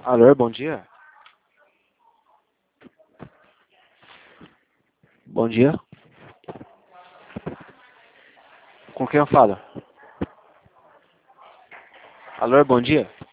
Alô, bom dia. Bom dia. Com quem eu falo? Alô, bom dia.